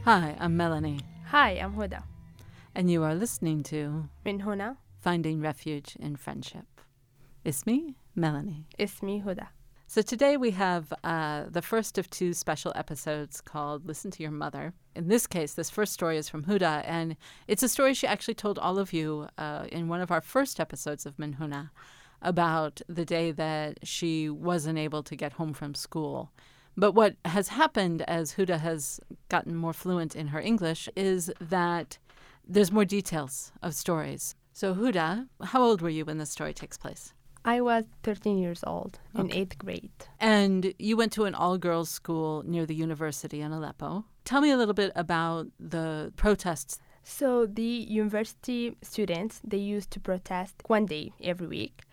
Hi, I'm Melanie, Hi, I'm Huda. and you are listening to من هنا Finding Refuge in Friendship. Ismi, Melanie. اسمي هدى. So today we have the first of two special episodes called Listen to Your Mother. In this case, this first story is from Huda, and it's a story she actually told all of you in one of our first episodes of Minhuna about the day that she wasn't able to get home from school. But what has happened as Huda has gotten more fluent in her English is that there's more details of stories. So Huda, how old were you when this story takes place? I was 13 years old in Okay. 8th grade. And you went to an all-girls school near the university in Aleppo. Tell me a little bit about the protests. So the university students, they used to protest one day every week.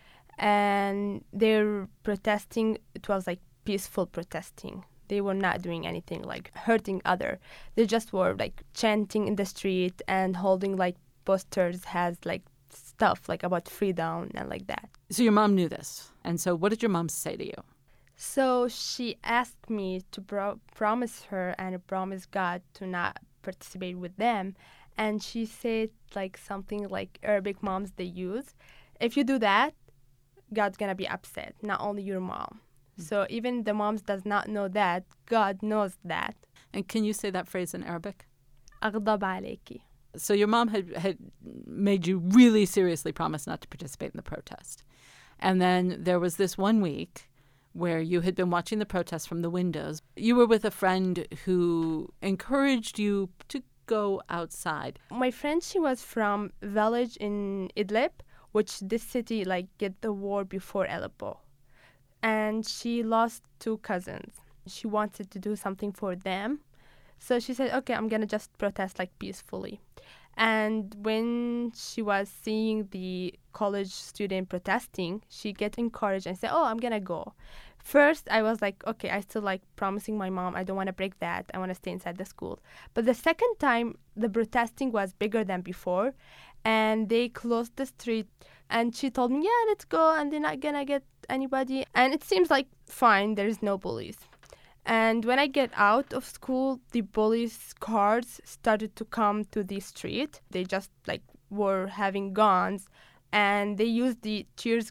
And they're protesting, it was like peaceful protesting. They were not doing anything like hurting other. They just were like chanting in the street and holding like posters has like stuff like about freedom and like that. So your mom knew this. And so what did your mom say to you? So she asked me to promise her and promise God to not participate with them. And she said like something like Arabic moms they use. If you do that, God's gonna be upset, not only your mom. So even the moms does not know that, God knows that. And can you say that phrase in Arabic? أغضب عليكي. So your mom had made you really seriously promise not to participate in the protest. And then there was this one week where you had been watching the protests from the windows. You were with a friend who encouraged you to go outside. My friend, she was from village in Idlib, which this city like get the war before Aleppo. And she lost two cousins. She wanted to do something for them. So she said, okay, I'm going to just protest like peacefully. And when she was seeing the college student protesting, she get encouraged and said, oh, I'm going to go. First, I was like, okay, I still like promising my mom, I don't want to break that. I want to stay inside the school. But the second time, the protesting was bigger than before. And they closed the street. And she told me, yeah, let's go. And they're not going to get anybody. And it seems like fine, there's no police. And when I get out of school, the police cars started to come to the street. They just like were having guns and they used the tear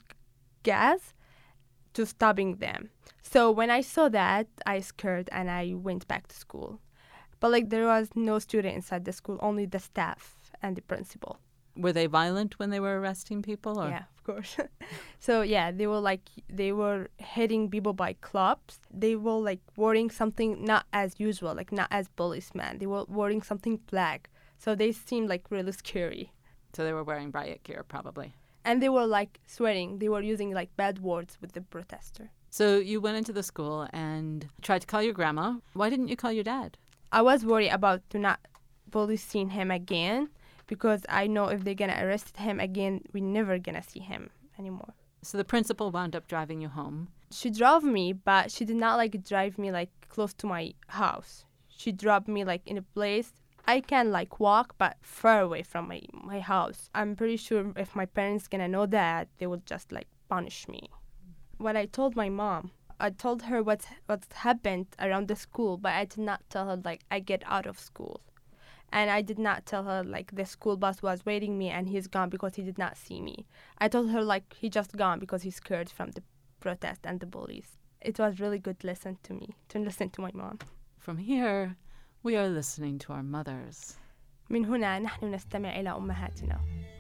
gas to stopping them. So when I saw that, I scared and I went back to school. But like there was no student inside the school, only the staff and the principal. Were they violent when they were arresting people? Or? Yeah, of course. So yeah, they were hitting people by clubs. They were like wearing something not as usual, like not as policemen. They were wearing something black. So they seemed like really scary. So they were wearing riot gear, probably. And they were like swearing. They were using like bad words with the protester. So you went into the school and tried to call your grandma. Why didn't you call your dad? I was worried about to not police seeing him again because I know if they're gonna arrest him again, we're never gonna see him anymore. So the principal wound up driving you home. She drove me, but she did not like drive me like close to my house. She dropped me like in a place I can like walk, but far away from my house. I'm pretty sure if my parents gonna know that, they would just like punish me. What I told my mom, I told her what's happened around the school, but I did not tell her like I get out of school. And I did not tell her like the school bus was waiting me and he's gone because he did not see me. I told her like he just gone because he's scared from the protest and the bullies. It was really good lesson to me, to listen to my mom. From here, we are listening to our mothers. من هنا نحن نستمع إلى أمهاتنا.